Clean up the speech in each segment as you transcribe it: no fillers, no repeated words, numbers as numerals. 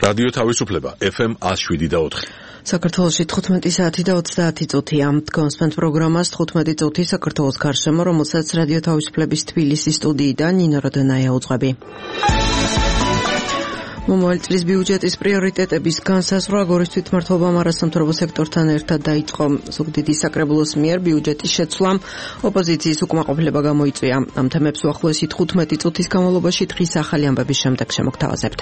რადიო თავისუფლება FM 107.4. საქართველოში 15 საათი და 30 წუთია. კონსპენთ პროგრამას 15 წუთი საქართველოს გარშემო, რომელსაც რადიო თავისუფლების თბილისის სტუდიიდან ნინო როდონაია უძღვები. მომავალ წლის ბიუჯეტის პრიორიტეტების განსაზღვრა გორის თვითმმართველობამ არასამთავრობო სექტორთან ერთად დაიწყო. ზუგდიდის საკრებულოს მიერ ბიუჯეტის შეცვლამ ოპოზიციის უკმაყოფილება გამოიწვია. ამ თემებს უახლოესი 15 წუთის განმავლობაში დღის ახალი ამბების შემდეგ შემოგთავაზებთ.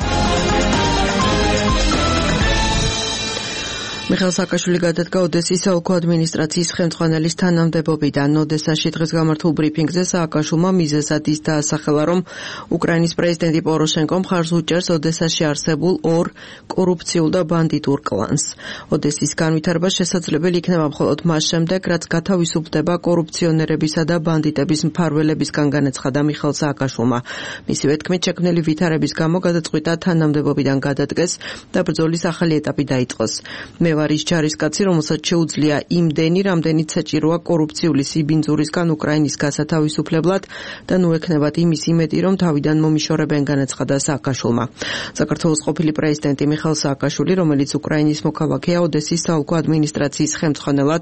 მიხეილ სააკაშვილი გადადგა ოდესის საოლქო ადმინისტრაციის ხელმძღვანელის თანამდებობიდან. ოდესაში დღეს გამართულ ბრიფინგზე სააკაშვილმა მიზეზად ის დაასახელა, რომ უკრაინის პრეზიდენტი პოროშენკო მხარს უჭერს ოდესაში არსებულ ორ კორუფციულ და ბანდიტურ კლანს. ოდესის განვითარება შესაძლებელი იქნება მხოლოდ მას შემდეგ, რაც გათავისუფლდება კორუფციონერებისა და ბანდიტების მფარველებისგან, განაცხადა მიხეილ სააკაშვილმა. მისივე თქმით, შექმნილი ვითარების გამო გადაწყვიტა თანამდებობიდან გადადგეს და ბრძოლის ახალი ეტაპი დაიწყოს. არის ჯარისკაცი, რომელსაც შეუძლია იმდენი, რამდენიც საჭიროა კორუფციული სიბინძურისგან უკრაინის გასათავისუფლებლად და ნუ ექნებათ იმის იმედი, რომ თავიდან მომიშორებენ, განაცხადა სააკაშვილმა. საქართველოს ყოფილი პრეზიდენტი მიხეილ სააკაშვილი, რომელიც უკრაინის მოქალაქეა, ოდესის საოლქო ადმინისტრაციის ხელმძღვანელად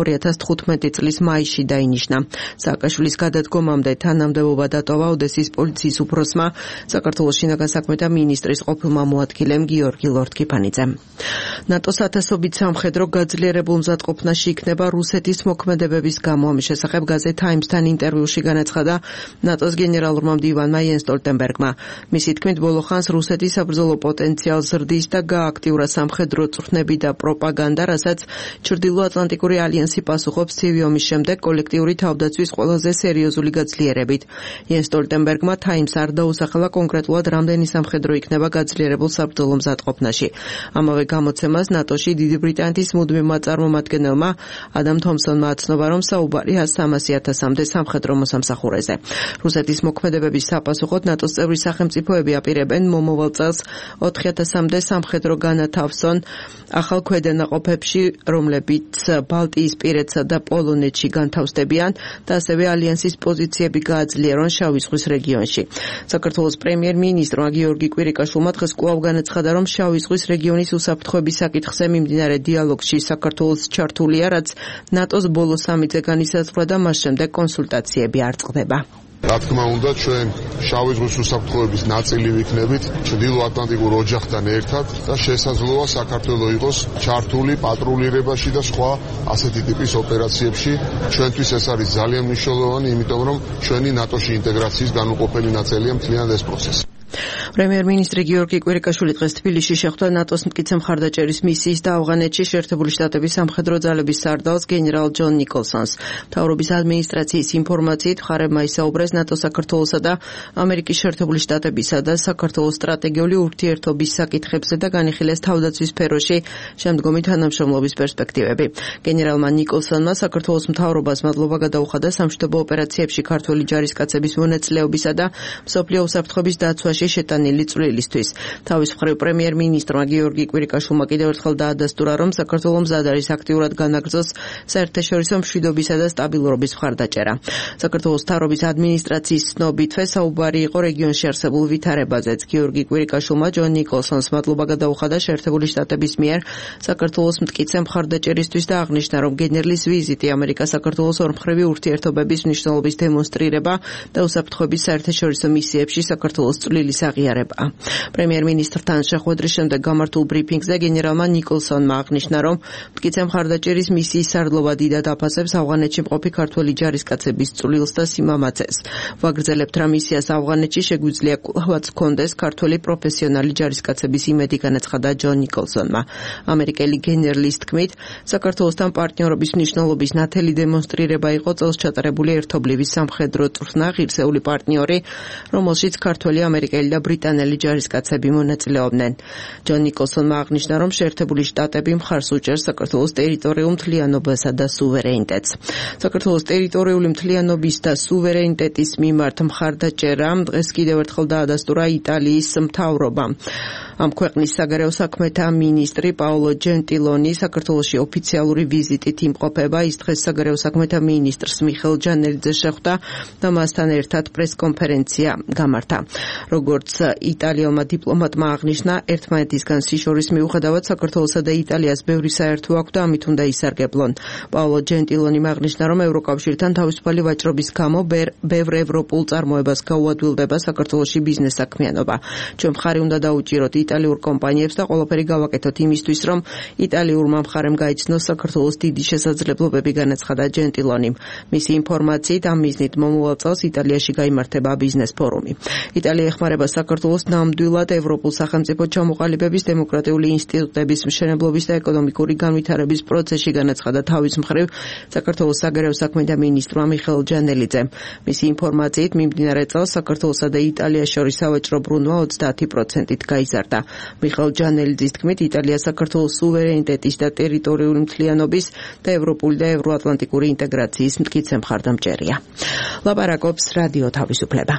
2015 წლის მაისში დაინიშნა. სააკაშვილის გადადგომამდე თანამდებობა დატოვა ოდესის პოლიციის უფროსმა, საქართველოს შინაგან საქმეთა მინისტრის ყოფილმა მოადგილემ გიორგი ლორთქიფანიძემ. ნატოს ათასობით სამხედრო გაძლიერებულ მზადყოფნაში იქნება რუსეთის მოქმედებების გამო. ამის შესახებ გაზეთ Times-თან ინტერვიუში განაცხადა ნატოს გენერალურმა მდივანმა იენს სტოლტენბერგმა. მისი თქმით, ბოლო ხანს რუსეთის საბრძოლო პოტენციალს ზრდის და გააქტიურა სამხედრო წვრთნები და პროპაგანდა, რასაც ჩრდილოატლანტიკური ალიანსი პასუხობს ცივი ომის შემდეგ კოლექტიური თავდაცვის ყველაზე სერიოზული გაძლიერებით. იენს სტოლტენბერგმა Times არ დაუსახელა კონკრეტულად რამდენი სამხედრო იქნება გაძლიერებულ საბრძოლო მზადყოფნაში. ამავე გამოცემას ნატოში დიდი ბრიტანეთის მუდმივმა წარმომადგენელმა ადამ თომსონმა აცნობა, რომ საუბარია 300,000-მდე სამხედრო მოსამსახურეზე. რუსეთის მოქმედებების საპასუხოდ ნატოს წევრი სახელმწიფოები აპირებენ მომავალ წელს 4,000-მდე სამხედრო განათავსონ ახალ ქვედანაყოფებში, რომლებიც ბალტიისპირეთსა და პოლონეთში განთავსდებიან და ასევე ალიანსის პოზიციები გააძლიერონ შავი ზღვის რეგიონში. საქართველოს პრემიერ-მინისტრმა გიორგი კვირიკაშვილმა დღეს კვლავ განაცხადა, რომ შავი ზღვის რეგიონის უსაფრთხოების საკითხზე მიმდინარე დიალოგში საქართველოს ჩართულია, რაც ნატოს ბოლო სამიტზე განისაზღვრა და მას შემდეგ კონსულტაციები არ წყდება. რა თქმა უნდა, ჩვენ შავი ზღვის უსაფრთხოების ნაწილი ვიქნებით ჩრდილოატლანტიკურ ოჯახთან ერთად და შესაძლოა საქართველოს იყოს ჩართული პატრულირებაში და სხვა ასეთი ტიპის ოპერაციებში. ჩვენთვის ეს არის ძალიან მნიშვნელოვანი, იმიტომ რომ ჩვენი ნატოში ინტეგრაციის განუყოფელი ნაწილია მთლიან ეს პროცესი. პრემიერ-მინისტრი გიორგი კვირიკაშვილი დღეს თბილისში შეხვდა ნატოს მტკიცე მხარდაჭერის მისიის და ავღანეთში შეერთებული შტატების სამხედრო ძალების სარდალს გენერალ ჯონ ნიკოლსონს. მთავრობის ადმინისტრაციის ინფორმაციით მხარებმა ისაუბრეს ნატოს საქართველოსა და ამერიკის შეერთებული შტატებისა და საქართველოს სტრატეგიული ურთიერთობის საკითხებზე და განიხილეს თავდაცვის სფეროში შემდგომი თანამშრომლობის პერსპექტივები. გენერალმა ნიკოლსონმა საქართველოს მთავრობას მადლობა გადაუხადა სამშვიდობო ოპერაციებში ქართველი ჯარისკაცების მონაწილეობისა და მსოფლიო უსაფრთხოების დაცვაში შეტანილი წვლილისთვის. თავის მხრივ პრემიერ-მინისტრმა გიორგი კვირიკაშვილმა კიდევ ერთხელ დაადასტურა, რომ საქართველოს მზად არის აქტიურად განაგრძოს საერთაშორისო მშვიდობისა და სტაბილურობის მხარდაჭერა. საქართველოს მთავრობის ადმინისტრაციის ცნობითვე საუბარი იყო რეგიონში არსებულ ვითარებაზეც. გიორგი კვირიკაშვილმა ჯონ ნიკოლსონს მადლობა გადაუხადა შეერთებული შტატების მიერ საქართველოს მტკიცე მხარდაჭერისთვის და აღნიშნა, რომ გენერლის ვიზიტი ამერიკა-საქართველოს ორმხრივი ურთიერთობების მნიშვნელობის დემონსტრირება და უსაფრთხოების საერთაშორისო მისიებში საქართველოს წვლილის აღიარებაა. პრემიერ-მინისტრთან შეხვედრის შემდეგ გამართულ ბრიფინგზე გენერალმა ნიკოლსონმა აღნიშნა, რომ მტკიცე მხარდაჭერის მისიის სარდლობა დიდად აფასებს ავღანეთში მყოფი ქართველი ჯარისკაცების წვლილს და სიმამაცეს. ვაგრძელებთ, რა მისიას ავღანეთში შეგვიძლია კვლავაც ჰქონდეს ქართველი პროფესიონალი ჯარისკაცების იმედი, განაცხადა ჯონ ნიკოლსონმა. ამერიკელი გენერლის თქმით, საქართველოსთან პარტნიორობის მნიშვნელობის ნათელი დემონსტრირება იყო წელს ჩატარებული ერთობლივი სამხედრო წვრთნა ღირსეული პარტნიორი, რომელშიც ქართველი ამერიკელი და ბრიტანელი ჯარისკაცები მონაწილეობდნენ. ჯონ ნიკოლსონმა აღნიშნა, რომ შეერთებული შტატები მხარს უჭერს საქართველოს ტერიტორიულ მთლიანობასა და სუვერენიტეტს. საქართველოს ტერიტორიული მთლიანობის და სუვერენიტეტის მიმართ მხარდაჭერა დღეს კიდევ ერთხელ დაადასტურა იტალიის მთავრობამ. ამ ქვეყნის საგარეო საქმეთა მინისტრი პაოლო ჯენტილონი საქართველოში ოფიციალური ვიზიტით იმყოფება. ის დღეს საგარეო საქმეთა მინისტრს მიხეილ ჯანელიძეს შეხვდა და მასთან ერთად პრესკონფერენცია გამართა. როგორც იტალიელმა დიპლომატმა აღნიშნა, ერთმანეთისგან სიშორის მიუხედავად საქართველოსა და იტალიას ბევრი საერთო აქვს და ამით უნდა ისარგებლონ. პაოლო ჯენტილონი აღნიშნა, რომ ევროკავშირთან თავისუფალი ვაჭრობის გამო ბევრ ევროპულ წარმოებას გაუადვილდება საქართველოში ბიზნეს საქმიანობა. ჩვენ მხარი უნდა დაუჭიროთ იტალიურ კომპანიებს და ყველაფერი გავაკეთოთ იმისთვის, რომ იტალიურმა მხარემ გაიცნოს საქართველოს დიდი შესაძლებლობები, განაცხადა ჯენტილონიმ. მისი ინფორმაციით ამ მიზნით მომავალ წელს იტალიაში გაიმართება ბიზნეს ფორუმი. იტალია ეხმარება საქართველოს ნამდვილად ევროპულ სახელმწიფო ჩამოყალიბების, დემოკრატიული ინსტიტუტების მშენებლობის და ეკონომიკური განვითარების პროცესში, განაცხადა თავის მხრივ საქართველოს საგარეო საქმეთა მინისტრმა მიხეილ ჯანელიძემ. მისი ინფორმაციით მიმდინარე წელს საქართველოსა და იტალიას შორის სავაჭრო ბრუნვა 30%-ით გაიზარდა. მიხეილ ჯანელიძის თქმით, იტალია საქართველოს სუვერენიტეტის და ტერიტორიული მთლიანობის და ევროპული და ევროატლანტიკური ინტეგრაციის მტკიცე მხარდამჭერია. ლაპარაკობს რადიო თავისუფლება.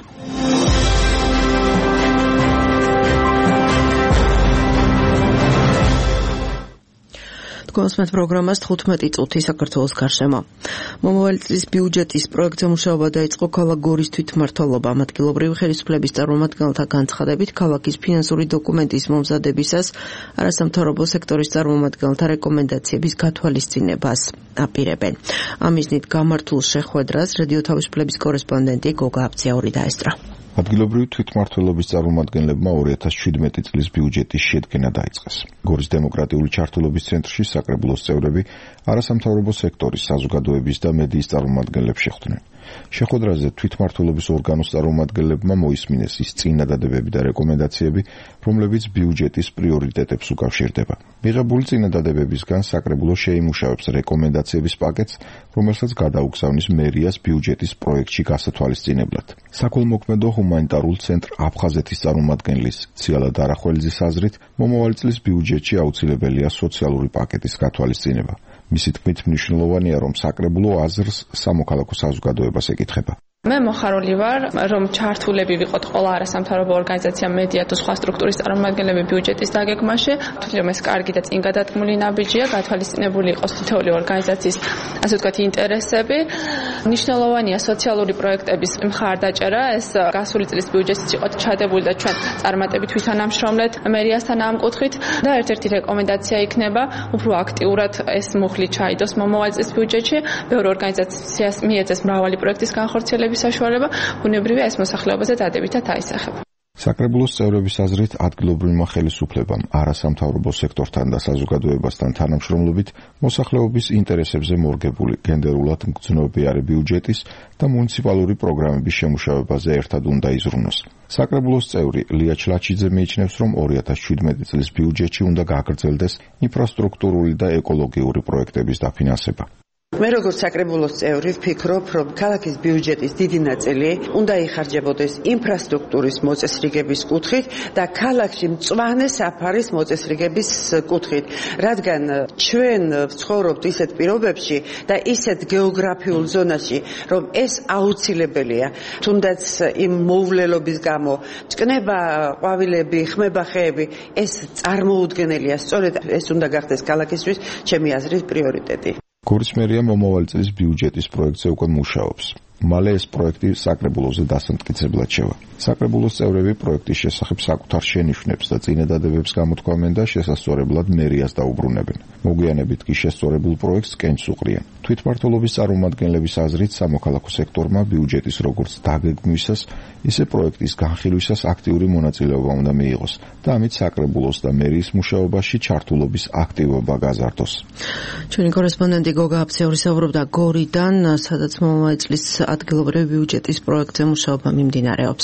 კონსმეთ პროგრამას 15 წუთი საქართველოს გარშემო. მომავალი წლის ბიუჯეტის პროექტზე მუშაობა დაიწყო ქალაქ გორის თვითმმართველობამ. ადგილობრივი ხელისუფლების წარმომადგენელთა განცხადებით, ქალაქის ფინანსური დოკუმენტის მომზადებისას არასამთავრობო სექტორის წარმომადგენელთა რეკომენდაციების გათვალისწინებას აპირებენ. ამ მიზნით გამართულ შეხვედრას რადიო თავისუფლების კორესპონდენტი გოგა აბციაური დაესწრო. ადგილობრივი თვითმმართველობის წარმომადგენლებმა 2017 წლის ბიუჯეტის შედგენა დაიწყეს. გორის დემოკრატიული ჩართულობის ცენტრში საკრებულოს წევრები არასამთავრობო სექტორის, საზოგადოების და მედიის წარმომადგენლებს შეხვდნენ. შეხვედრაზე თვითმმართველობის ორგანოს წარმომადგენლებმა მოისმინეს ის წინადადებები და რეკომენდაციები, რომლებიც ბიუჯეტის პრიორიტეტებს უკავშირდება. მიღებული წინადადებებისგან საკრებულო შეიმუშავებს რეკომენდაციების პაკეტს, რომელსაც გადაუგზავნის მერიას ბიუჯეტის პროექტში გასათვალისწინებლად. საქველმოქმედო ჰუმანიტარულ ცენტრ აფხაზეთის წარმომადგენლის ციალა დარახველიძის აზრით, მომავალი წლის ბიუჯეტში აუცილებელია სოციალური პაკეტის გათვალისწინება. მისი თქმით, მნიშვნელოვანია, რომ საკრებულო აზრს სამოქალაქო საზოგადოებას ეკითხება. მე მოხარული ვარ, რომ ჩართულები ვიყოთ ყველა არასამთავრობო ორგანიზაცია, მედია თუ სხვა სტრუქტურის წარმომადგენლები ბიუჯეტის დაგეგმაში. თვითონ ეს კარგი და წინ გადადგმული ნაბიჯია, გათვალისწინებული იყოს თითოეული ორგანიზაციის, ასე ვთქვათ, ინტერესები. მნიშვნელოვანია სოციალური პროექტების მხარდაჭერა, ეს გასული წლის ბიუჯეტიც იყო ჩადებული და ჩვენ წარმატებით ვითანამშრომლეთ მერიასთან ამ კუთხით და ერთ-ერთი რეკომენდაცია იქნება უფრო აქტიურად ეს მუხლი ჩაიდოს მომავალ წლის ბიუჯეტში. ბევრი ორგანიზაციას მიეწეს მრავალი პროექტის განხორციელება საშუალება, ბუნებრივია ეს მოსახლეობაზე დადებითად აისახება. საკრებულოს წევრების აზრით, ადგილობრივმა ხელისუფლებამ არასამთავრობო სექტორთან და საზოგადოებასთან თანამშრომლობით მოსახლეობის ინტერესებზე მორგებული გენდერულად მგრძნობიარე ბიუჯეტის და მუნიციპალური პროგრამების შემუშავებაზე ერთად უნდა იზრუნოს. საკრებულოს წევრი ლია ჩლაჩიძე მიიჩნევს, რომ 2017 წლის ბიუჯეტში უნდა გაგრძელდეს ინფრასტრუქტურული და ეკოლოგიური პროექტების დაფინანსება. მე როგორც საკრებულოს წევრი ვფიქრობ, რომ ქალაქის ბიუჯეტის დიდი ნაწილი უნდა იხარჯებოდეს ინფრასტრუქტურის მოწესრიგების კუთხით და ქალაქში მწვანე საფარის მოწესრიგების კუთხით, რადგან ჩვენ ვცხოვრობთ ისეთ პირობებში და ისეთ გეოგრაფიულ ზონაში, რომ ეს აუცილებელია. თუნდაც იმ მოვლელობის გამო, ჭკნება ყვავილები, ხმება ხეები, ეს წარმოუდგენელია. სწორედ ეს უნდა გახდეს ქალაქისთვის ჩემი აზრით პრიორიტეტი. გორის მერია მომავალი წლის ბიუჯეტის პროექტზე უკვე მუშაობს. მალე ეს პროექტი საკრებულოზე დასამტკიცებლად შევა. საკრებულოს წევრები პროექტის შესახებ საკუთარ შენიშვნებს და წინადადებებს გამოთქვამენ და შესასწორებლად მერიას დაუბრუნებენ. მოგვიანებით კი შესწორებულ პროექტს კენჭს უყრიან. თვითმმართველობის წარმომადგენლების აზრით, სამოქალაქო სექტორმა ბიუჯეტის როგორც დაგეგმვისას, ისე პროექტის განხილვისას აქტიური მონაწილეობა უნდა მიიღოს და ამით საკრებულოს და მერიის მუშაობაში ჩართულობის აქტივობა გაზარდოს. ჩვენი კორესპონდენტი გოგა აბციური საუბრობდა გორიდან, სადაც მომავალი წლის ადგილობრივი ბიუჯეტის პროექტზე მუშაობა მიმდინარეობს.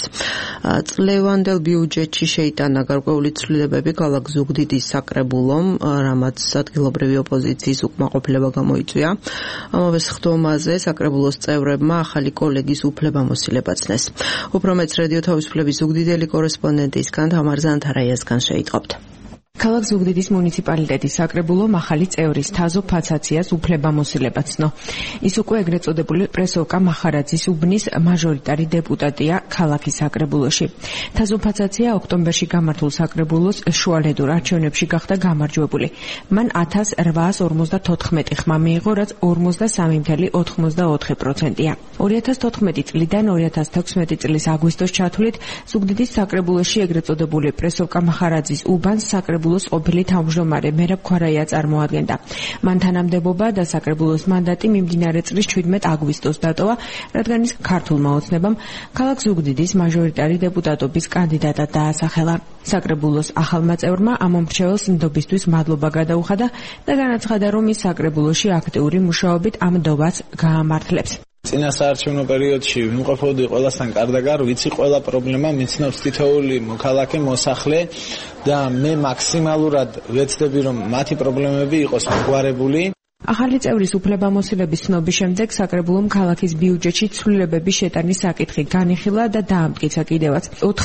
წლევანდელ ბიუჯეტში შეიტანა გარკვეული ცვლილებები ქალაქ ზუგდიდის საკრებულომ, რამაც ადგილობრივი ოპოზიციის უკმაყოფილება გამოიწვია. ამავე სხდომაზე საკრებულოს წევრებმა ახალი კოლეგის უფლებამოსილება ცნეს. უფრო მეც რადიო თავისუფლების ზუგდიდელი კორესპონდენტისგან თამარ ზანთარაიასგან შეიტყობთ. ქალაქ ზუგდიდის მუნიციპალიტეტის საკრებულო მახალი წევრის თაზო ფაცაციას უფლებამოსილება ცნო. ის უკვე ეგრეთ წოდებული პრესოვკა მახარაძის უბნის მაჟორიტარი დეპუტატია ქალაქის საკრებულოში. თაზო ფაცაცია ოქტომბერში გამართულ საკრებულოს შუალედურ არჩევნებში გახდა გამარჯვებული. მან 1854 ხმა მიიღო, რაც 43.84%-ია. 2014 წლიდან 2016 წლის აგვისტოს ჩათვლით ზუგდიდის საკრებულოში ეგრეთ წოდებული პრესოვკა მახარაძის უბანს საკრებულოს ყოფილი თავმჯდომარე მერაბ ქვარაია წარმოადგენდა. მან თანამდებობა და საკრებულოს მანდატი მიმდინარე წლის 17 აგვისტოს დატოვა, რადგან ის ქართულმა ოცნებამ ქალაქ ზუგდიდის მაჟორიტარი დეპუტატობის კანდიდატად დაასახელა. საკრებულოს ახალმა წევრმა ამ მომრჩეველს ნდობისთვის მადლობა გადაუხადა და განაცხადა, რომ ის საკრებულოში აქტიური მუშაობით ამ ნდობას გაამართლებს. წინა საარჩევნო პერიოდში ვიმყოფოდი ყველასთან კარდაგარ, ვიცი ყველა პრობლემა მიცნობს თითოეული მოქალაქე, მოსახლე და მე მაქსიმალურად ვეცდები, რომ მათი პრობლემები იყოს მოგვარებული. ახალი წევრის უფლებამოსილების ცნობის შემდეგ საკრებულომ ქალაქის ბიუჯეტში ცვლილებების შეტანის საკითხი განიხილა და დაამტკიცა კიდევაც.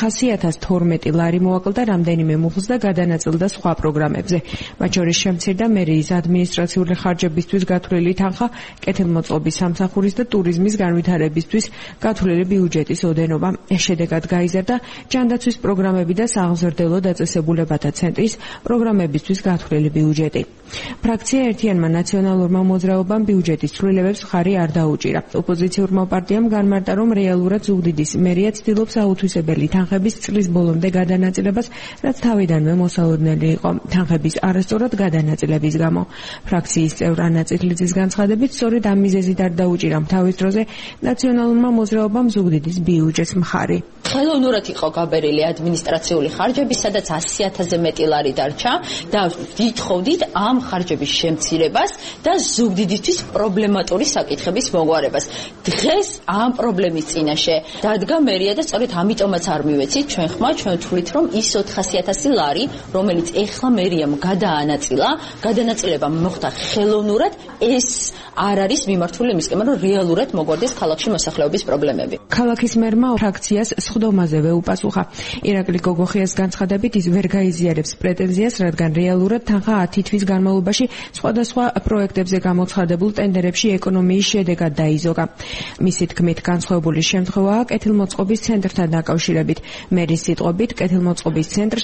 400.012 ლარი მოაკლდა რამდენიმე მუხლს და გადანაწილდა სხვა პროგრამებზე. მათ შორის შემცირდა მერიის ადმინისტრაციული ხარჯებისთვის გათვლილი თანხა, კეთილმოწყობის სამსახურის და ტურიზმის განვითარებისთვის გათვლილი ბიუჯეტის ოდენობა. შედეგად გაიზარდა ჯანდაცვის პროგრამები და სააღზრდელო დაწესებულებათა ცენტრის პროგრამებისთვის გათვლილი ბიუჯეტი. ფრაქცია ერთიანმა ნაციონალურმა მოძრაობამ ბიუჯეტის ცვლილებებს მხარი არ დაუჭირა. ოპოზიციურმა პარტიამ განმარტა, რომ რეალურად ზუგდიდის მერია ცდილობს აუთვისებელი თანხების წლის ბოლომდე გადანაწილებას, რაც თავიდანვე მოსალოდნელი იყო თანხების არასწორად გადანაწილების გამო. ფრაქციის წევრ ანა წითლიძის განცხადებით, სწორედ ამ მიზეზით არ დაუჭირა თავის დროზე ნაციონალურმა მოძრაობამ ზუგდიდის ბიუჯეტს მხარი. ხელოვნურად იყო გაბერილი ადმინისტრაციული ხარჯები, სადაც 100.000-ზე მეტი ლარი დარჩა და ვითხოვდით ამ ხარჯების შემცირებას და ზუგდიდისთვის პრობლემატური საკითხების მოგვარებას. დღეს ამ პრობლემის წინაშე დადგა მერია და სწორედ ამიტომაც არ მივეცით ჩვენ ხმა, ჩვენ ვთვლით, რომ ის 400.000 ლარი, რომელიც ეხლა მერიამ გადაანაწილა, გადანაწილება მოხდა ხელოვნურად, ეს არ არის მიმართული იმისკენ, რომ რეალურად მოგვარდეს ქალაქში მოსახლეობის პრობლემები. ქალაქის მერმა ფრაქციას სხდომაზევე უპასუხა. ირაკლი გოგოხიას განცხადებით, ის ვერ გაიზიარებს პრეტენზიას, რადგან რეალურად თანხა 10 თვის განმავლობაში სხვადასხვა პროექტებზე გამოცხადებულ ტენდერებში ეკონომიის შედეგად დაიზოგა. მისი თქმით, განსხვავებული შემთხვევაა კეთილმოწყობის ცენტრთან დაკავშირებით. მერის სიტყვებით, კეთილმოწყობის ცენტრს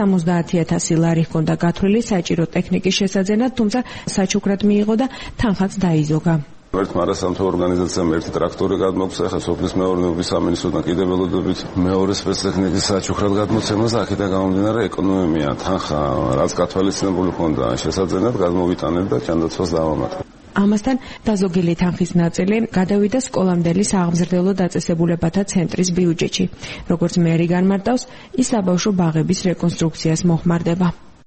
170.000 ლარი ჰქონდა გათვლილი საჭირო ტექნიკის შესაძენად, თუმცა საჩუქრად მიიღო და თანხაც დაიზოგა. ერთმა არასამთავრობო ორგანიზაციამ ერთი ტრაქტორი გადმოგვცა, ახლა სოფლის მეურნეობის სამინისტროდან კიდევ ველოდებით მეორე სპეცტექნიკის საჩუქრად გადმოცემას და აქედან გამომდინარე ეკონომია თანხა, რაც გათვალისწინებული ჰქონდა შესაძენად, გადმოვიტანეთ და ჯანდაცვას დავამატეთ. ამასთან დაზოგილი თანხის ნაწილი გადავიდა სკოლამდელი სააღმზრდელო დაწესებულებათა ცენტრის ბიუჯეტში. როგორც მერი განმარტავს, ის საბავშვო ბაღების რეკონსტრუქციას მოხმარდება.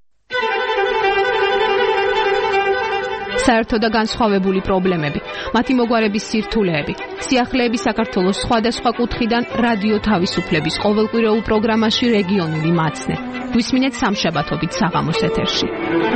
საერთო და განსხვავებული პრობლემები, მათი მოგვარების სირთულეები, სიახლეები საქართველოს სხვადასხვა კუთხიდან რადიო თავისუფლების ყოველკვირეულ პროგრამაში რეგიონული მაცნე. გვისმინეთ სამშაბათობით საღამოს ეთერში.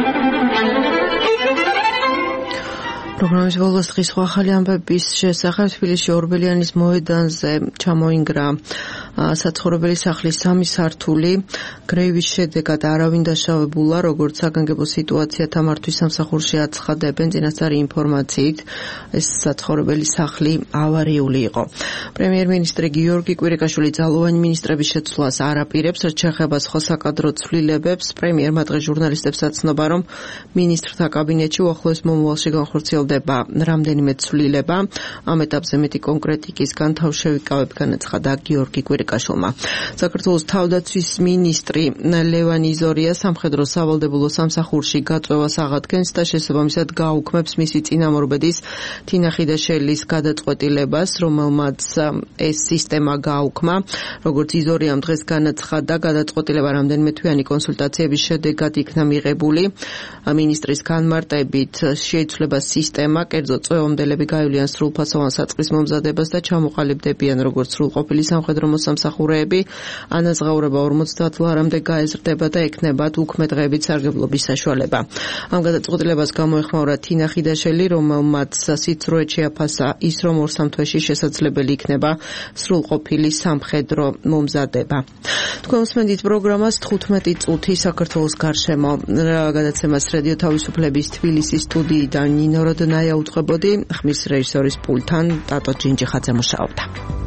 პროგრამის ბოლოს დღის სხვა ახალი ამბების შესახებ თბილისში ორბელიანის მოედანზე ჩამოინგრა საცხოვრებელი სახლის 3 სართული. გრეივის შედეგად არავინ დაშავებულა, როგორც საგანგებო სიტუაცია თამართვის სამსახურში აცხადებენ წინასწარი ინფორმაციით. ეს საცხოვრებელი სახლი ავარიული იყო. პრემიერ-მინისტრი გიორგი კვირიკაშვილი ძალოვანი მინისტრების შეცვლას არ აპირებს, რაც შეეხება სხვა საკადრო ცვლილებებს. პრემიერმა დღეს ჟურნალისტებს აცნობა, რომ მინისტრთა კაბინეტში უახლოეს მომავალში განხორციელდება რამდენიმე ცვლილება. ამ ეტაპზე მეტი კონკრეტიკისგან თავშევიკავებ, განაცხადა გიორგი კვირიკაშვილმა. საქართველოს თავდაცვის მინისტრი ლევან იზორია სამხედრო სავალდებულო სამსახურში გაწვევას აღადგენს და შესაბამისად გააუქმებს მისი წინამორბედის თინა ხიდაშელის გადაწყვეტილებას, რომელმაც ეს სისტემა გააუქმა. როგორც იზორიამ დღეს განაცხადა, გადაწყვეტილება რამდენიმე თვიანი კონსულტაციების შედეგად იქნა მიღებული. მინისტრის განმარტებით შეიცვლება სისტემა, კერძო წვევამდელები გაივლიან სრულფასოვან საწყის მომზადებას და ჩამოყალიბდებიან როგორც სრულყოფილი სამხედრო მოსამსახურე სამსახურეები. ანაზღაურება 50 ლარამდე გაეზრდება და ექნებათ უქმე დღეებით სარგებლობის საშუალება. ამ გადაწყვეტილებას გამოეხმაურა თინა ხიდაშელი, რომელმაც სიცრუე შეაფასა ის, რომ 2-3 თვეში შესაძლებელი იქნება სრულყოფილი სამხედრო მომზადება. თქვენ უსმენთ პროგრამას 15 წუთი საქართველოს გარშემო. გადაცემას რადიო თავისუფლების თბილისის სტუდიიდან ნინო როდნაია უწყებოდი, ხმის რეჟისორის პულტთან ტატო ჯინჯიხაძე მუშაობდა.